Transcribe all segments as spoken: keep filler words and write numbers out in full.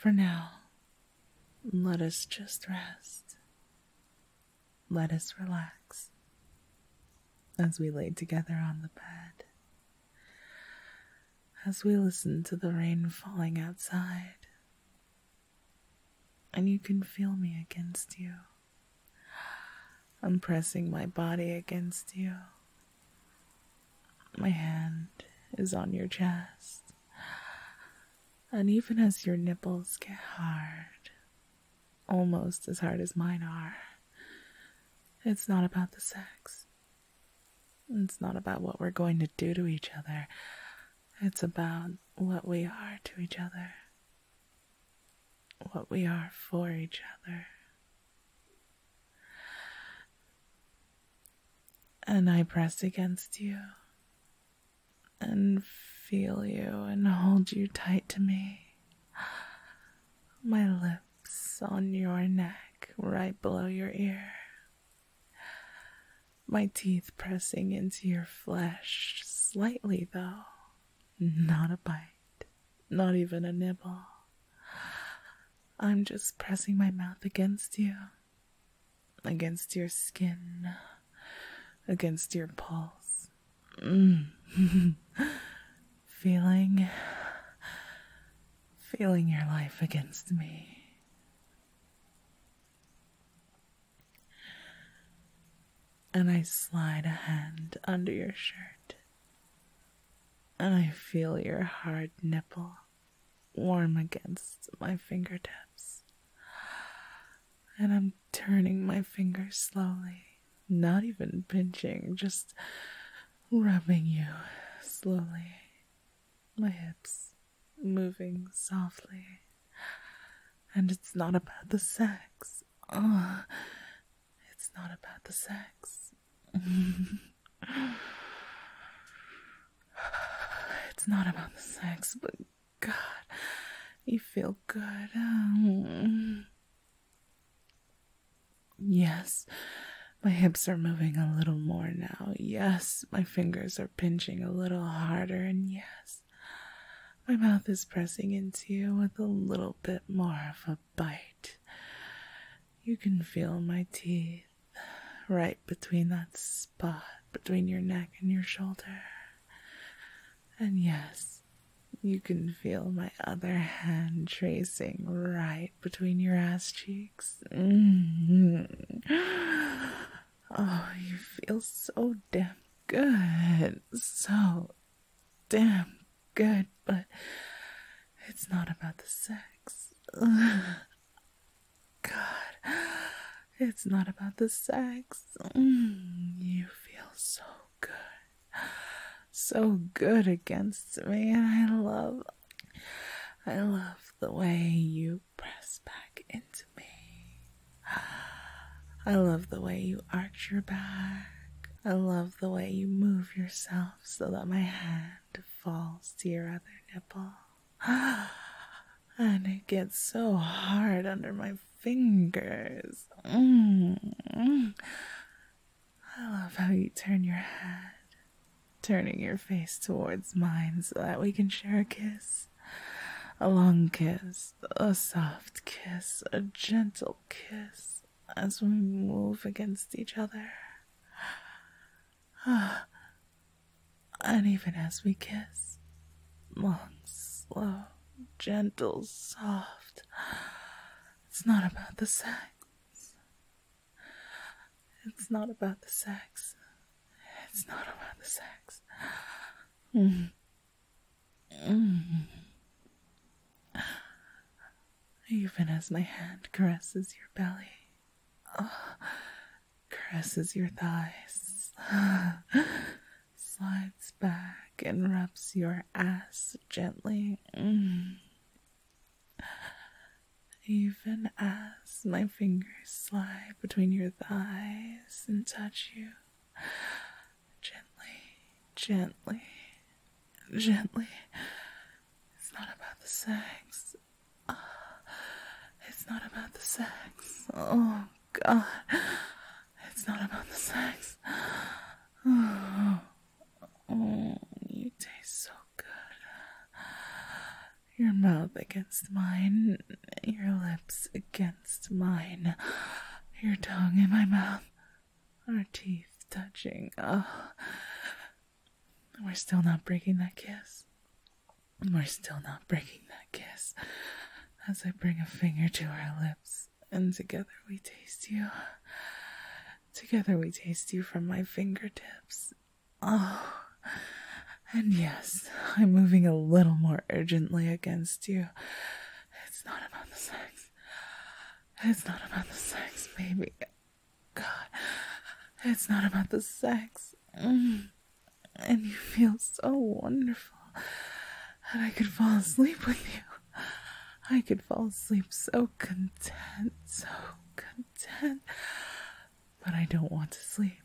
for now, let us just rest. Let us relax as we lay together on the bed, as we listen to the rain falling outside, and you can feel me against you. I'm pressing my body against you. My hand is on your chest, and even as your nipples get hard, almost as hard as mine are, it's not about the sex. It's not about what we're going to do to each other. It's about what we are to each other. What we are for each other. And I press against you and feel you and hold you tight to me. My lips on your neck right below your ear. My teeth pressing into your flesh, slightly though. Not a bite, not even a nibble. I'm just pressing my mouth against you, against your skin, against your pulse. Mm. feeling, feeling your life against me. And I slide a hand under your shirt, and I feel your hard nipple warm against my fingertips. And I'm turning my fingers slowly, not even pinching, just rubbing you slowly. My hips moving softly. And it's not about the sex. Oh, it's not about the sex. It's not about the sex, but God, you feel good. Um, yes, my hips are moving a little more now. Yes, my fingers are pinching a little harder. And yes, my mouth is pressing into you with a little bit more of a bite. You can feel my teeth right between that spot, between your neck and your shoulder. And yes, you can feel my other hand tracing right between your ass cheeks. Mm-hmm. Oh, you feel so damn good. So damn good, but it's not about the sex. God, it's not about the sex. Mm, you feel so good. So good against me, and I love, I love the way you press back into me. I love the way you arch your back. I love the way you move yourself so that my hand falls to your other nipple. And it gets so hard under my fingers. Mm. I love how you turn your head, turning your face towards mine so that we can share a kiss. A long kiss, a soft kiss, a gentle kiss as we move against each other. And even as we kiss, long, slow, gentle, soft, it's not about the sex. It's not about the sex. It's not about the sex. Mm. Mm. Even as my hand caresses your belly, oh, caresses your thighs, slides back and rubs your ass gently. Mm. Even as my fingers slide between your thighs and touch you, gently, gently. It's not about the sex. Oh, it's not about the sex. Oh, God. It's not about the sex. Oh, oh, you taste so good. Your mouth against mine, your lips against mine, your tongue in my mouth, our teeth touching. Oh, we're still not breaking that kiss. We're still not breaking that kiss. As I bring a finger to our lips, and together we taste you. Together we taste you from my fingertips. Oh, and yes, I'm moving a little more urgently against you. It's not about the sex. It's not about the sex, baby. God, it's not about the sex. Mm. And you feel so wonderful. And I could fall asleep with you. I could fall asleep so content, so content. But I don't want to sleep.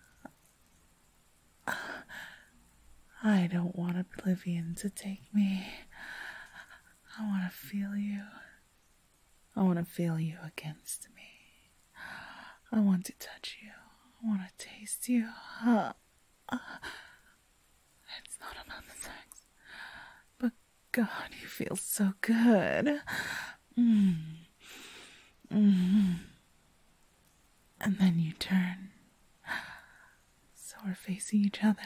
I don't want oblivion to take me. I want to feel you. I want to feel you against me. I want to touch you. I want to taste you. Uh, uh, it's not about the sex. But God, you feel so good. Mm. Mm. And then you turn. So we're facing each other.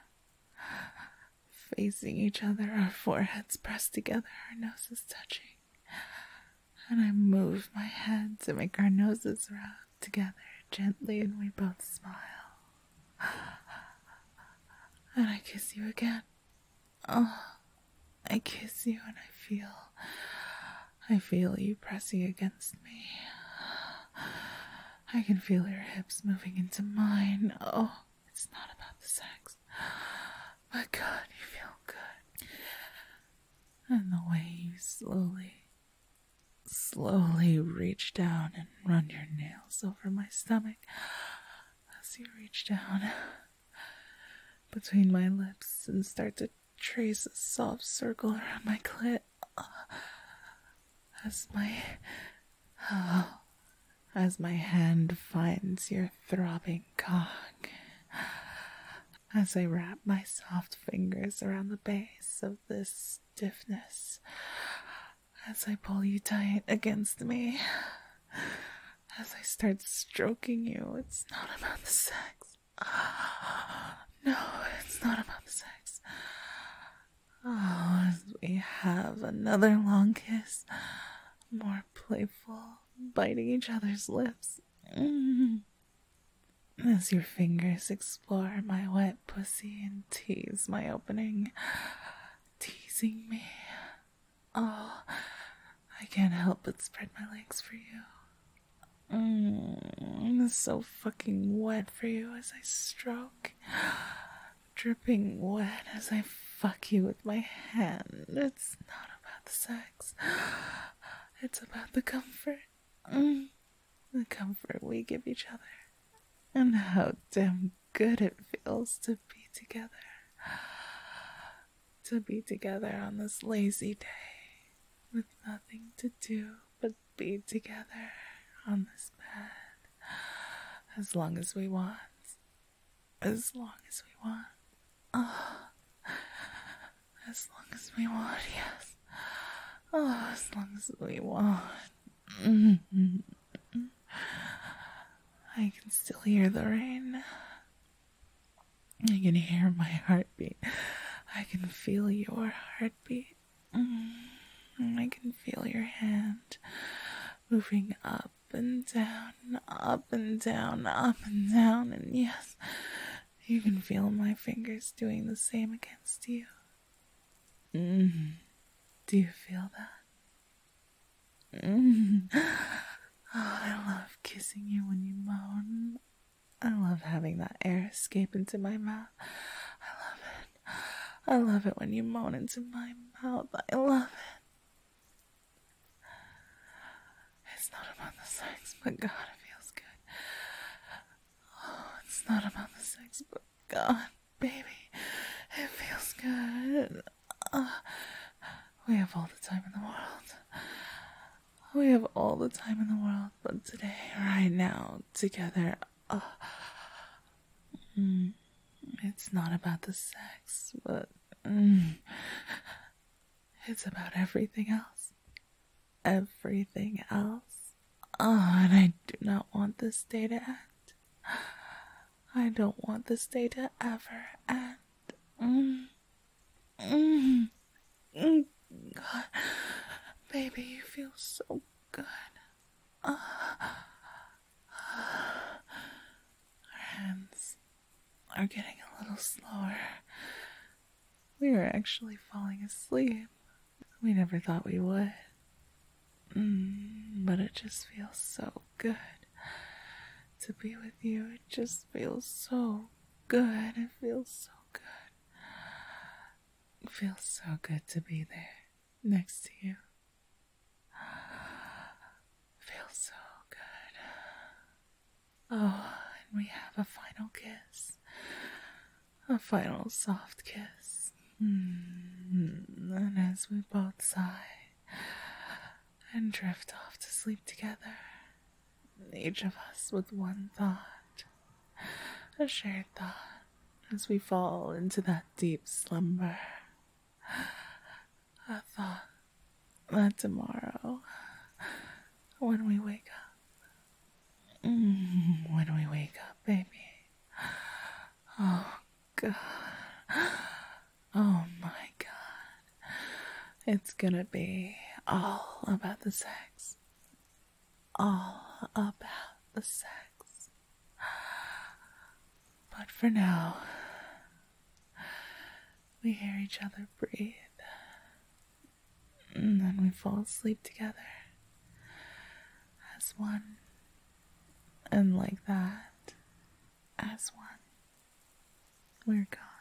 Facing each other, our foreheads pressed together, our noses touching. And I move my head to make our noses rub together gently, and we both smile. And I kiss you again. Oh, I kiss you and I feel, I feel you pressing against me. I can feel your hips moving into mine. Oh, it's not about the sex. But God, you feel good. And the way you slowly, slowly reach down and run your nails over my stomach. As you reach down between my lips and start to trace a soft circle around my clit. As my, oh, as my hand finds your throbbing cock. As I wrap my soft fingers around the base of this stiffness, as I pull you tight against me, as I start stroking you, it's not about the sex. No, it's not about the sex. Oh, as we have another long kiss, more playful, biting each other's lips. Mm. As your fingers explore my wet pussy and tease my opening, teasing me. Oh, I can't help but spread my legs for you. Mm, it's so fucking wet for you as I stroke. Dripping wet as I fuck you with my hand. It's not about the sex. It's about the comfort. Mm, the comfort we give each other. And how damn good it feels to be together. To be together on this lazy day. With nothing to do but be together on this bed. As long as we want. As long as we want. Oh. As long as we want, yes. Oh, as long as we want. Mm-hmm. I can still hear the rain. I can hear my heartbeat. I can feel your heartbeat. Mm-hmm. I can feel your hand moving up and down, up and down, up and down. And yes, you can feel my fingers doing the same against you. Mm-hmm. Do you feel that? Mm-hmm. Oh, I love kissing you when you moan. I love having that air escape into my mouth. I love it. I love it when you moan into my mouth. I love it. It's not about the sex, but God, it feels good. Oh, it's not about the sex, but God, baby, it feels good. Uh, we have all the time in the world. We have all the time in the world, but today, right now, together, uh, mm, it's not about the sex, but mm, It's about everything else. Everything else. Oh, and I do not want this day to end. I don't want this day to ever end. Mm. Mm. Mm. God. Baby, you feel so good. Uh. Our hands are getting a little slower. We are actually falling asleep. We never thought we would. Mm, but it just feels so good to be with you. It just feels so good. It feels so good. It feels so good to be there next to you. It feels so good. Oh, and we have a final kiss. A final soft kiss. Mm, and as we both sigh and drift off to sleep together, each of us with one thought, a shared thought, as we fall into that deep slumber. A thought that tomorrow, when we wake up, mm, when we wake up, baby, oh God, oh my God, it's gonna be all about the sex, all about the sex. But for now, we hear each other breathe, and then we fall asleep together as one, and like that, as one, we're gone.